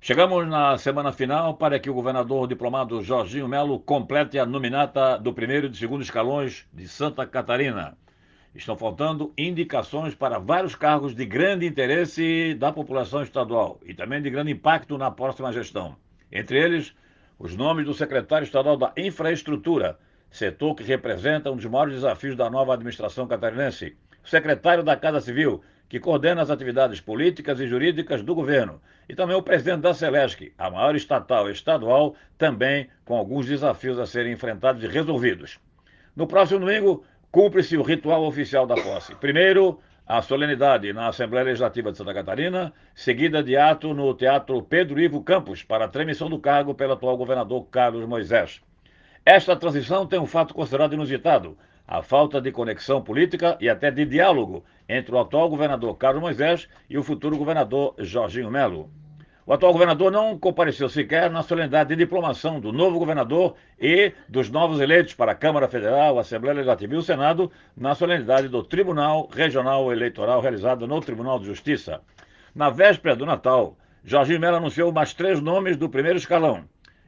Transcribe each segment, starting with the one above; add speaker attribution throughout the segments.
Speaker 1: Chegamos na semana final para que o governador diplomado Jorginho Melo complete a nominata do primeiro e do segundo escalões de Santa Catarina. Estão faltando indicações para vários cargos de grande interesse da população estadual e também de grande impacto na próxima gestão. Entre eles, os nomes do secretário estadual da Infraestrutura, setor que representa um dos maiores desafios da nova administração catarinense, o secretário da Casa Civil, que coordena as atividades políticas e jurídicas do governo, e também o presidente da Celesc, a maior estatal estadual, também com alguns desafios a serem enfrentados e resolvidos. No próximo domingo, cumpre-se o ritual oficial da posse. Primeiro, a solenidade na Assembleia Legislativa de Santa Catarina, seguida de ato no Teatro Pedro Ivo Campos, para a transmissão do cargo pelo atual governador Carlos Moisés. Esta transição tem um fato considerado inusitado: a falta de conexão política e até de diálogo entre o atual governador Carlos Moisés e o futuro governador Jorginho Melo. O atual governador não compareceu sequer na solenidade de diplomação do novo governador e dos novos eleitos para a Câmara Federal, a Assembleia Legislativa e o Senado, na solenidade do Tribunal Regional Eleitoral realizada no Tribunal de Justiça. Na véspera do Natal, Jorginho Melo anunciou mais 3 nomes do primeiro escalão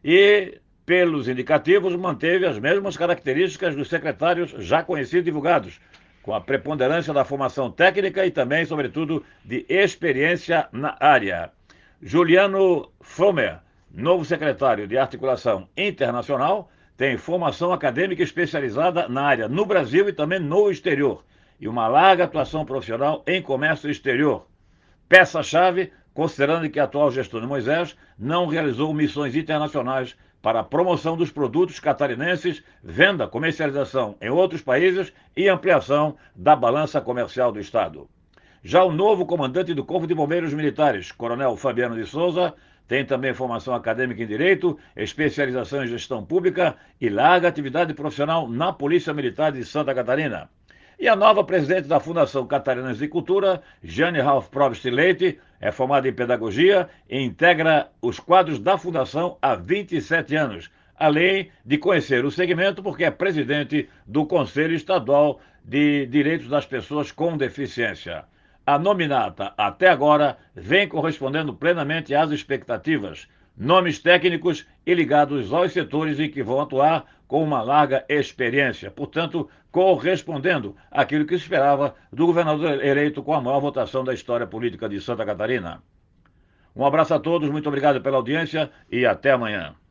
Speaker 1: e, pelos indicativos, manteve as mesmas características dos secretários já conhecidos e divulgados, com a preponderância da formação técnica e também, sobretudo, de experiência na área. Juliano Fromer, novo secretário de Articulação Internacional, tem formação acadêmica especializada na área no Brasil e também no exterior, e uma larga atuação profissional em comércio exterior. Peça-chave, considerando que a atual gestão de Moisés não realizou missões internacionais para a promoção dos produtos catarinenses, venda, comercialização em outros países e ampliação da balança comercial do Estado. Já o novo comandante do Corpo de Bombeiros Militares, Coronel Fabiano de Souza, tem também formação acadêmica em Direito, especialização em Gestão Pública e larga atividade profissional na Polícia Militar de Santa Catarina. E a nova presidente da Fundação Catarinense de Cultura, Jane Ralph Probst Leite, é formada em Pedagogia e integra os quadros da Fundação há 27 anos, além de conhecer o segmento porque é presidente do Conselho Estadual de Direitos das Pessoas com Deficiência. A nominata, até agora, vem correspondendo plenamente às expectativas. Nomes técnicos e ligados aos setores em que vão atuar com uma larga experiência, portanto, correspondendo àquilo que se esperava do governador eleito com a maior votação da história política de Santa Catarina. Um abraço a todos, muito obrigado pela audiência e até amanhã.